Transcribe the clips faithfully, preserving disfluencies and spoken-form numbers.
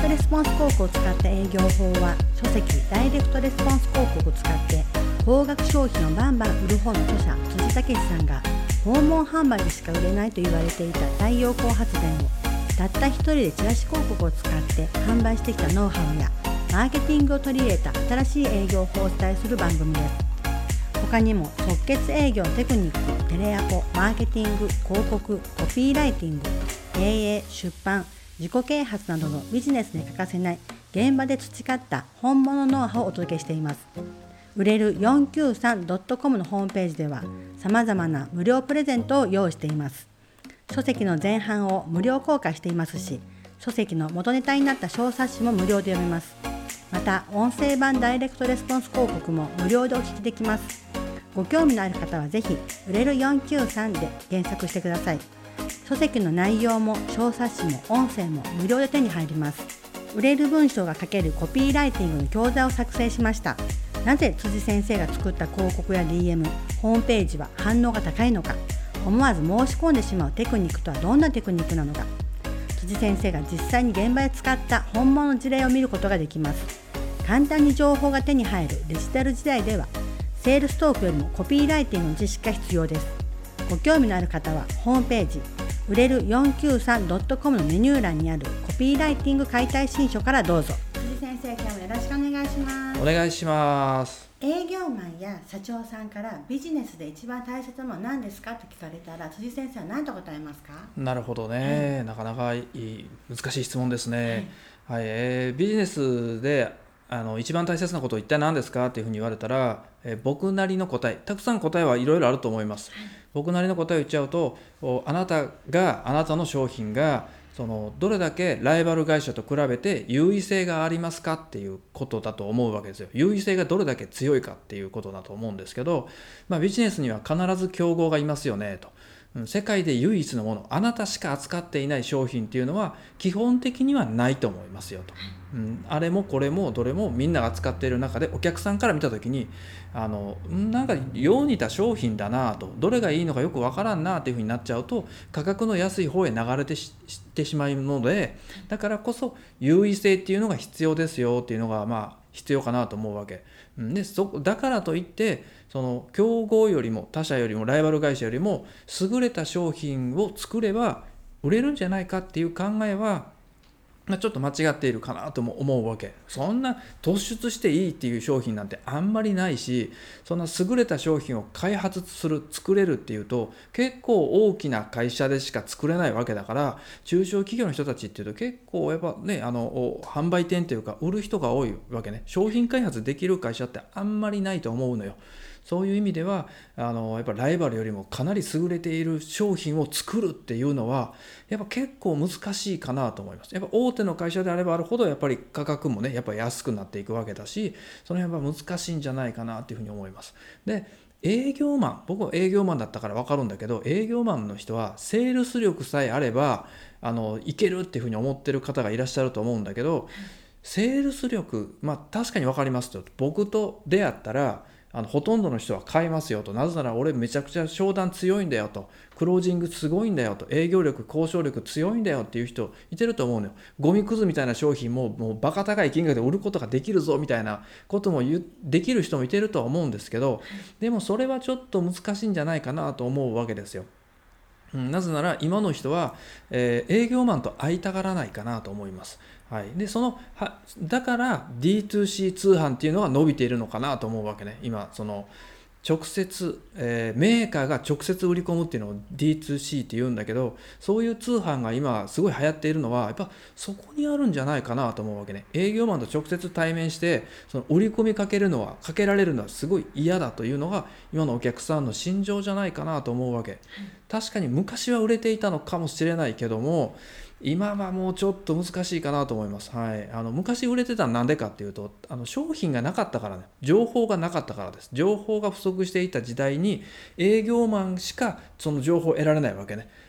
トレスポンス広告を使った営業法は、書籍ダイレクトレスポンス広告を使って高額商品をバンバン売る方の著者辻武さんが、訪問販売でしか売れないと言われていた太陽光発電をたった一人でチラシ広告を使って販売してきたノウハウやマーケティングを取り入れた新しい営業法をお伝えする番組です。他にも即決営業テクニック、テレアポ、マーケティング、広告、コピーライティング、経営、出版、自己啓発などのビジネスに欠かせない現場で培った本物ノウハウをお届けしています。売れる よんきゅうさんドットコム のホームページでは様々な無料プレゼントを用意しています。書籍の前半を無料公開していますし、書籍の元ネタになった小冊子も無料で読めます。また音声版ダイレクトレスポンス広告も無料でお聞きできます。ご興味のある方はぜひ売れるよんきゅうさんで検索してください。書籍の内容も小冊子も音声も無料で手に入ります。売れる文章が書けるコピーライティングの教材を作成しました。なぜ辻先生が作った広告や ディーエム、ホームページは反応が高いのか、思わず申し込んでしまうテクニックとはどんなテクニックなのか、辻先生が実際に現場で使った本物の事例を見ることができます。簡単に情報が手に入るデジタル時代では、セールストークよりもコピーライティングの知識が必要です。ご興味のある方はホームページ売れる よんきゅうさんドットコム のメニュー欄にあるコピーライティング解体新書からどうぞ。辻先生、今日もよろしくお願いします。 お願いします。 営業マンや社長さんからビジネスで一番大切なものは何ですかと聞かれたら、辻先生は何と答えますか？ なるほどね、はい、なかなかいい難しい質問ですね、はいはい。えー、ビジネスであの一番大切なことは一体何ですかっていうふうに言われたら、えー、僕なりの答え、たくさん答えはいろいろあると思います、はい。僕なりの答えを言っちゃうと、あなたがあなたの商品がそのどれだけライバル会社と比べて優位性がありますかっていうことだと思うわけですよ。優位性がどれだけ強いかっていうことだと思うんですけど、まあ、ビジネスには必ず競合がいますよねと。世界で唯一のもの、あなたしか扱っていない商品っていうのは基本的にはないと思いますよと、うん、あれもこれもどれもみんなが扱っている中で、お客さんから見た時にあのなんかよう似た商品だなと、どれがいいのかよくわからんなっていうふうになっちゃうと、価格の安い方へ流れてししてしまうので、だからこそ優位性っていうのが必要ですよっていうのがまあ必要かなと思うわけで、そだからといってその競合よりも他社よりもライバル会社よりも優れた商品を作れば売れるんじゃないかっていう考えはちょっと間違っているかなとも思うわけ。そんな突出していいっていう商品なんてあんまりないし、そんな優れた商品を開発する作れるっていうと結構大きな会社でしか作れないわけだから、中小企業の人たちっていうと結構やっぱね、あの販売店というか売る人が多いわけね。商品開発できる会社ってあんまりないと思うのよ。そういう意味ではあのやっぱライバルよりもかなり優れている商品を作るっていうのはやっぱ結構難しいかなと思います。やっぱ大手の会社であればあるほどやっぱり価格もねやっぱり安くなっていくわけだし、その辺は難しいんじゃないかなっていうふうに思います。で、営業マン、僕は営業マンだったから分かるんだけど、営業マンの人はセールス力さえあればあのいけるっていうふうに思ってる方がいらっしゃると思うんだけど、セールス力、まあ確かに分かりますと。僕と出会ったらあのほとんどの人は買いますよと。なぜなら俺めちゃくちゃ商談強いんだよと、クロージングすごいんだよと、営業力交渉力強いんだよっていう人いてると思うのよ。ゴミくずみたいな商品ももうバカ高い金額で売ることができるぞみたいなことも言うできる人もいてるとは思うんですけど、でもそれはちょっと難しいんじゃないかなと思うわけですよ。うん、なぜなら今の人は、えー、営業マンと会いたがらないかなと思います。はい、でそのはだから ディーツーシー 通販っていうのが伸びているのかなと思うわけね。今その直接、えー、メーカーが直接売り込むっていうのを ディーツーシー って言うんだけど、そういう通販が今すごい流行っているのはやっぱそこにあるんじゃないかなと思うわけね。営業マンと直接対面してその売り込みかけるのはかけられるのはすごい嫌だというのが今のお客さんの心情じゃないかなと思うわけ。確かに昔は売れていたのかもしれないけども、今はもうちょっと難しいかなと思います。はい、あの昔売れてたのはなんでかっていうと、あの商品がなかったからね、情報がなかったからです。情報が不足していた時代に営業マンしかその情報を得られないわけね。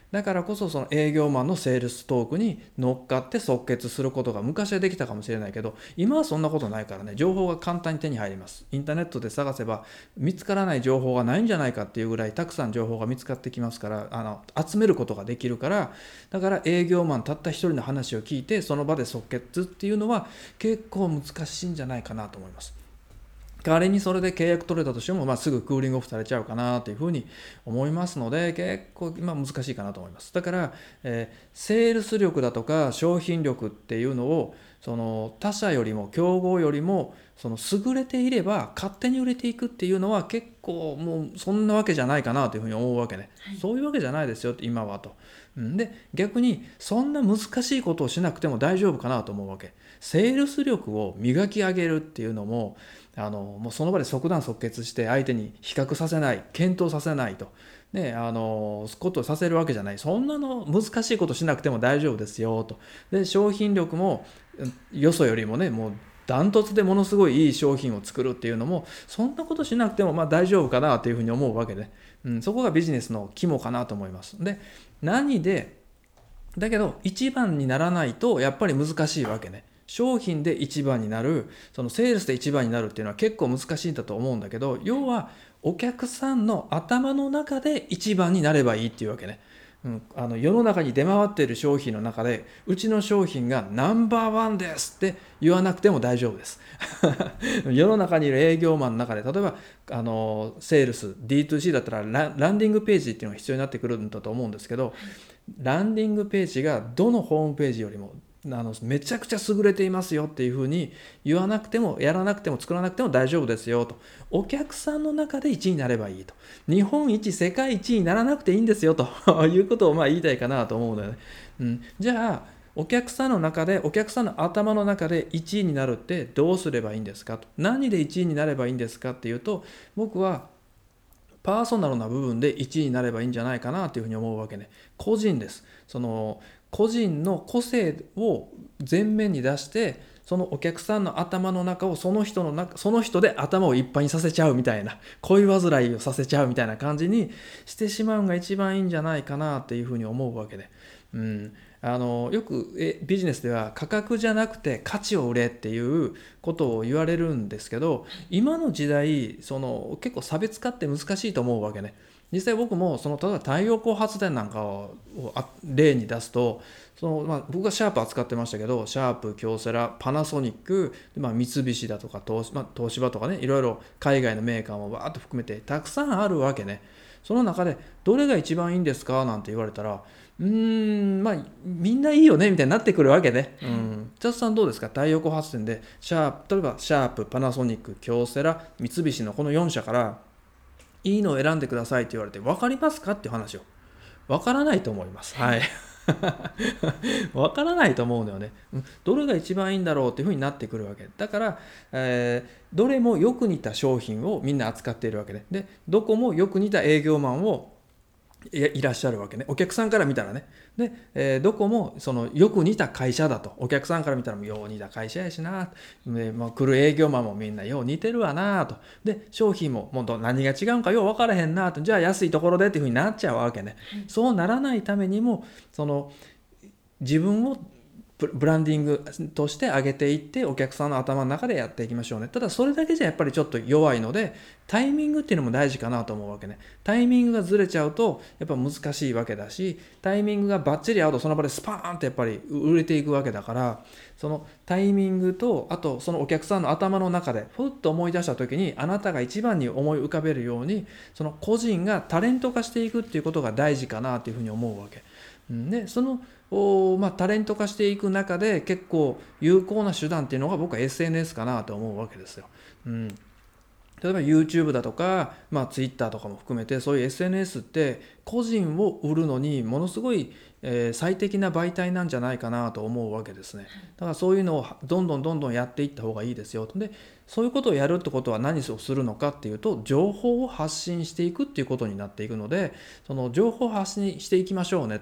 だからこそその営業マンのセールストークに乗っかって即決することが昔はできたかもしれないけど、今はそんなことないからね、情報が簡単に手に入ります。インターネットで探せば見つからない情報がないんじゃないかっていうぐらいたくさん情報が見つかってきますから、あの集めることができるから、だから営業マンたった一人の話を聞いてその場で即決っていうのは結構難しいんじゃないかなと思います。仮にそれで契約取れたとしても、まあ、すぐクーリングオフされちゃうかなというふうに思いますので、結構今難しいかなと思います。だから、えー、セールス力だとか商品力っていうのをその他社よりも競合よりもその優れていれば勝手に売れていくっていうのは結構もうそんなわけじゃないかなというふうに思うわけね、はい、そういうわけじゃないですよ今はと。で逆にそんな難しいことをしなくても大丈夫かなと思うわけ。セールス力を磨き上げるっていうのもあのもうその場で即断即決して相手に比較させない、検討させないと、ね、あのことをさせるわけじゃない。そんなの難しいことしなくても大丈夫ですよと。で商品力もよそよりもねもうダントツでものすごいいい商品を作るっていうのもそんなことしなくてもまあ大丈夫かなというふうに思うわけで、うん、そこがビジネスの肝かなと思います。で何でだけど一番にならないとやっぱり難しいわけね。商品で一番になる、そのセールスで一番になるっていうのは結構難しいんだと思うんだけど、要はお客さんの頭の中で一番になればいいっていうわけね。うん、あの世の中に出回っている商品の中でうちの商品がナンバーワンですって言わなくても大丈夫です世の中にいる営業マンの中で例えばあのセールス ディーツーシー だったら ラ, ランディングページっていうのが必要になってくるんだと思うんですけど、ランディングページがどのホームページよりもあのめちゃくちゃ優れていますよっていうふうに言わなくてもやらなくても作らなくても大丈夫ですよと。お客さんの中でいちいになればいいと。日本一世界一にならなくていいんですよということをまあ言いたいかなと思うので、ねうん、じゃあお客さんの中でお客さんの頭の中でいちいになるってどうすればいいんですかと。何でいちいになればいいんですかっていうと、僕はパーソナルな部分でいちいになればいいんじゃないかなというふうに思うわけね。個人です。その個人の個性を前面に出してそのお客さんの頭の中をその人の中その人で頭をいっぱいにさせちゃうみたいな、恋煩いをさせちゃうみたいな感じにしてしまうのが一番いいんじゃないかなっていうふうに思うわけで、うん、あのよくえビジネスでは価格じゃなくて価値を売れっていうことを言われるんですけど、今の時代その結構差別化って難しいと思うわけね。実際僕もその例えば太陽光発電なんかを例に出すとその、まあ、僕がシャープ扱ってましたけどシャープ、京セラ、パナソニック、まあ、三菱だとか東、まあ、東芝とかねいろいろ海外のメーカーもわーっと含めてたくさんあるわけね。その中でどれが一番いいんですかなんて言われたらうーんまあみんないいよねみたいになってくるわけね。うん。ジャスさんどうですか？太陽光発電でシャープ例えばシャープ、パナソニック、京セラ、三菱のこのよん社からいいのを選んでくださいって言われて分かりますかっていう話を。分からないと思います。はい。分からないと思うのよね。どれが一番いいんだろうっていうふうになってくるわけ。だから、えー、どれもよく似た商品をみんな扱っているわけで、で、どこもよく似た営業マンをいらっしゃるわけね。お客さんから見たらね。で、えー、どこもそのよく似た会社だと。お客さんから見たらよう似た会社やしな。で、まあ、来る営業マンもみんなよう似てるわなと。で、商品ももう何が違うんかよう分からへんなと。じゃあ安いところでっていうふうになっちゃうわけね。そうならないためにも、その自分をブランディングとして上げていってお客さんの頭の中でやっていきましょうね。ただそれだけじゃやっぱりちょっと弱いのでタイミングっていうのも大事かなと思うわけね。タイミングがずれちゃうとやっぱ難しいわけだし、タイミングがバッチリ合うとその場でスパーンってやっぱり売れていくわけだから、そのタイミングとあとそのお客さんの頭の中でふっと思い出した時にあなたが一番に思い浮かべるようにその個人がタレント化していくっていうことが大事かなというふうに思うわけで、そのまあ、タレント化していく中で結構有効な手段っていうのが僕は エスエヌエス かなと思うわけですよ。うん、例えば YouTube だとか、まあ、Twitter とかも含めてそういう エスエヌエス って個人を売るのにものすごい、えー、最適な媒体なんじゃないかなと思うわけですね。だからそういうのをどんどんどんどんやっていった方がいいですよ。でそういうことをやるってことは何をするのかっていうと情報を発信していくっていうことになっていくので、その情報を発信していきましょうねと。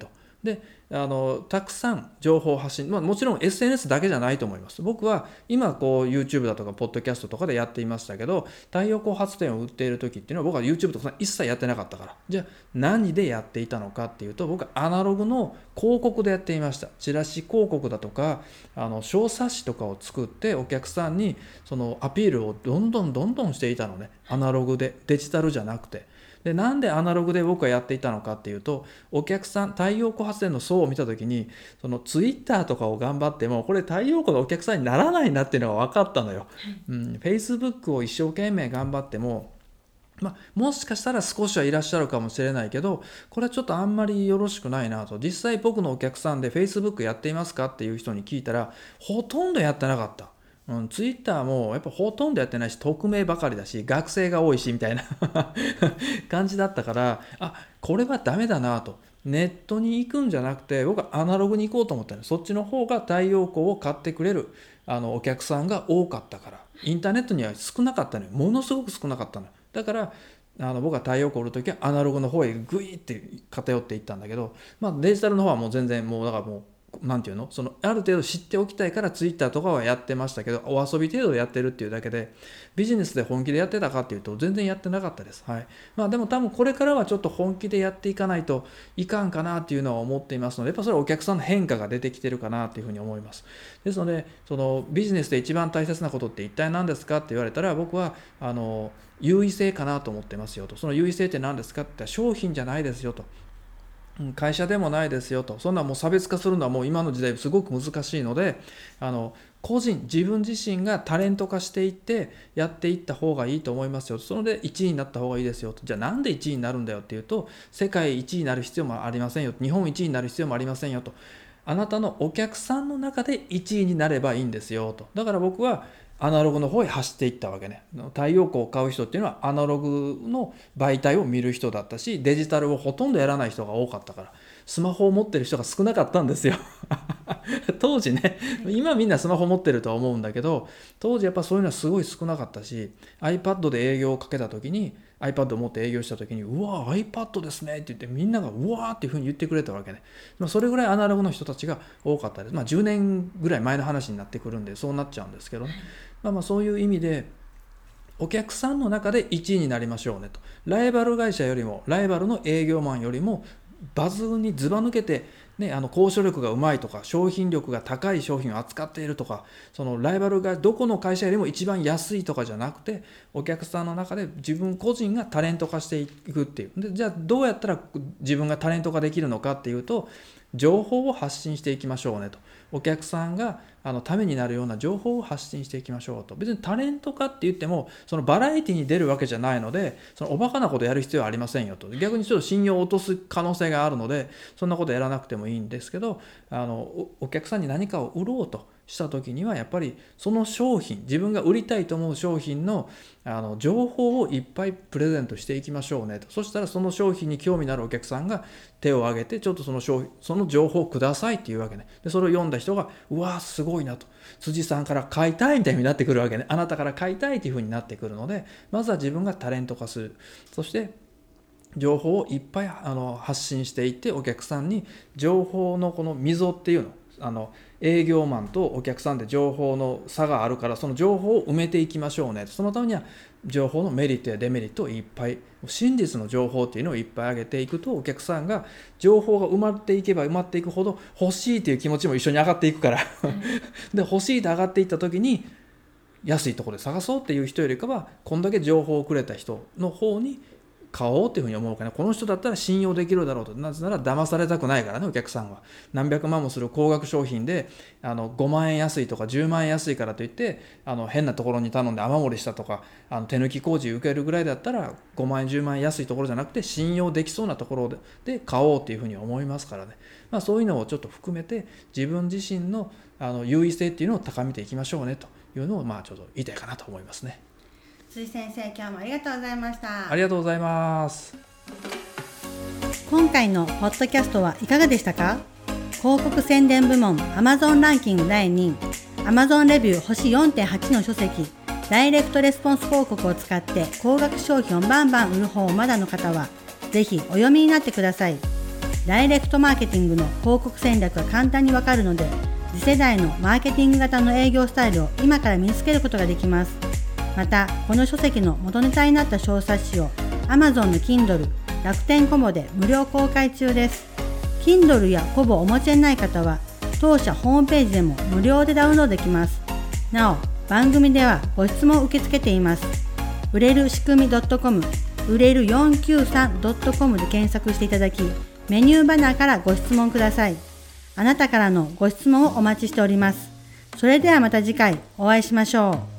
であのたくさん情報発信、まあ、もちろん エスエヌエス だけじゃないと思います。僕は今こう YouTube だとかポッドキャストとかでやっていましたけど、太陽光発電を売っている時っていうのは僕は YouTube とか一切やってなかったから、じゃあ何でやっていたのかっていうと、僕はアナログの広告でやっていました。チラシ広告だとかあの小冊子とかを作ってお客さんにそのアピールをどんどんどんどんしていたのね。アナログで、デジタルじゃなくて。でなんでアナログで僕はやっていたのかっていうと、お客さん太陽光発電の層を見た時に、そのツイッターとかを頑張ってもこれ太陽光のお客さんにならないなっていうのが分かったのよ、うん、Facebook を一生懸命頑張っても、まあ、もしかしたら少しはいらっしゃるかもしれないけど、これはちょっとあんまりよろしくないなと。実際僕のお客さんで Facebook やっていますかっていう人に聞いたら、ほとんどやってなかった。うん、ツイッターもやっぱほとんどやってないし、匿名ばかりだし、学生が多いしみたいな感じだったから、あ、これはダメだなと。ネットに行くんじゃなくて、僕はアナログに行こうと思ったの。そっちの方が太陽光を買ってくれるあのお客さんが多かったから。インターネットには少なかったのよ。ものすごく少なかったのよ。だからあの僕は太陽光を売るときはアナログの方へグイって偏っていったんだけど、まあ、デジタルの方はもう全然もうだからもうなんていうの、そのある程度知っておきたいからツイッターとかはやってましたけど、お遊び程度でやってるっていうだけで、ビジネスで本気でやってたかっていうと全然やってなかったです。はい。まあでも多分これからはちょっと本気でやっていかないといかんかなっていうのは思っていますので、やっぱそれはお客さんの変化が出てきてるかなっていうふうに思います。ですので、そのビジネスで一番大切なことって一体何ですかって言われたら、僕はあの優位性かなと思ってますよと。その優位性って何ですかって言ったら、商品じゃないですよと。会社でもないですよと。そんなもう差別化するのはもう今の時代すごく難しいので、あの個人自分自身がタレント化していってやっていった方がいいと思いますよ。そのでいちいになった方がいいですよと。じゃあなんでいちいになるんだよっていうと、世界いちいになる必要もありませんよ、日本いちいになる必要もありませんよと。あなたのお客さんの中でいちいになればいいんですよと。だから僕はアナログの方へ走っていったわけね。太陽光を買う人っていうのはアナログの媒体を見る人だったし、デジタルをほとんどやらない人が多かったから、スマホを持ってる人が少なかったんですよ当時ね。今みんなスマホ持ってるとは思うんだけど、当時やっぱそういうのはすごい少なかったし、 iPad で営業をかけた時に iPad を持って営業した時に、うわ iPad ですねって言ってみんながうわーっていうふうに言ってくれたわけね。まあ、それぐらいアナログの人たちが多かったです。まあじゅうねんぐらい前の話になってくるんでそうなっちゃうんですけどね。まあ、まあそういう意味でお客さんの中でいちいになりましょうねと。ライバル会社よりもライバルの営業マンよりも抜群にずば抜けて、ね、あの交渉力がうまいとか商品力が高い商品を扱っているとか、そのライバルがどこの会社よりも一番安いとかじゃなくて、お客さんの中で自分個人がタレント化していくっていう。でじゃあどうやったら自分がタレント化できるのかっていうと、情報を発信していきましょうねと。お客さんがあのためになるような情報を発信していきましょうと。別にタレント化って言ってもそのバラエティに出るわけじゃないので、そのおバカなことやる必要はありませんよと。逆にちょっと信用を落とす可能性があるので、そんなことやらなくてもいいんですけど、あの お, お客さんに何かを売ろうとした時には、やっぱりその商品、自分が売りたいと思う商品のあの情報をいっぱいプレゼントしていきましょうねと。そしたらその商品に興味のあるお客さんが手を挙げて、ちょっとその商品、その情報をくださいっていうわけね。でそれを読んだ人が、うわーすごいなと、辻さんから買いたいみたいになってくるわけね。あなたから買いたいというふうになってくるので、まずは自分がタレント化する。そして情報をいっぱいあの発信していって、お客さんに情報のこの溝っていうの、あの営業マンとお客さんで情報の差があるから、その情報を埋めていきましょうね。そのためには情報のメリットやデメリットをいっぱい、真実の情報っていうのをいっぱい上げていくと、お客さんが情報が埋まっていけば埋まっていくほど欲しいという気持ちも一緒に上がっていくからで欲しいと上がっていった時に、安いところで探そうっていう人よりかは、こんだけ情報をくれた人の方に買おうっていうふうに思うから、この人だったら信用できるだろうと。なぜなら騙されたくないからね、お客さんは。何百万もする高額商品であのごまんえん安いとかじゅうまんえん安いからといって、あの変なところに頼んで雨漏りしたとか、あの手抜き工事受けるぐらいだったら、ごまんえんじゅうまんえん安いところじゃなくて、信用できそうなところ で, で買おうっていうふうに思いますからね。まあ、そういうのをちょっと含めて、自分自身のあの優位性っていうのを高めていきましょうねというのを、まあちょっと言いたいかなと思いますね。 辻先生、今日もありがとうございました。 ありがとうございます。 今回のポッドキャストはいかがでしたか？広告宣伝部門 Amazon ランキングだいにい、 Amazon レビュー星 よんてんはち の書籍、ダイレクトレスポンス広告を使って高額商品をバンバン売る方をまだの方は、ぜひお読みになってください。 ダイレクトマーケティングの広告戦略が簡単にわかるので、次世代のマーケティング型の営業スタイルを今から身につけることができます。また、この書籍の元ネタになった小冊子を Amazon の Kindle、楽天コボで無料公開中です。Kindle やコボをお持ちでない方は、当社ホームページでも無料でダウンロードできます。なお、番組ではご質問を受け付けています。売れる仕組み .com、売れる よんきゅうさん ドットコム で検索していただき、メニューバナーからご質問ください。あなたからのご質問をお待ちしております。それではまた次回お会いしましょう。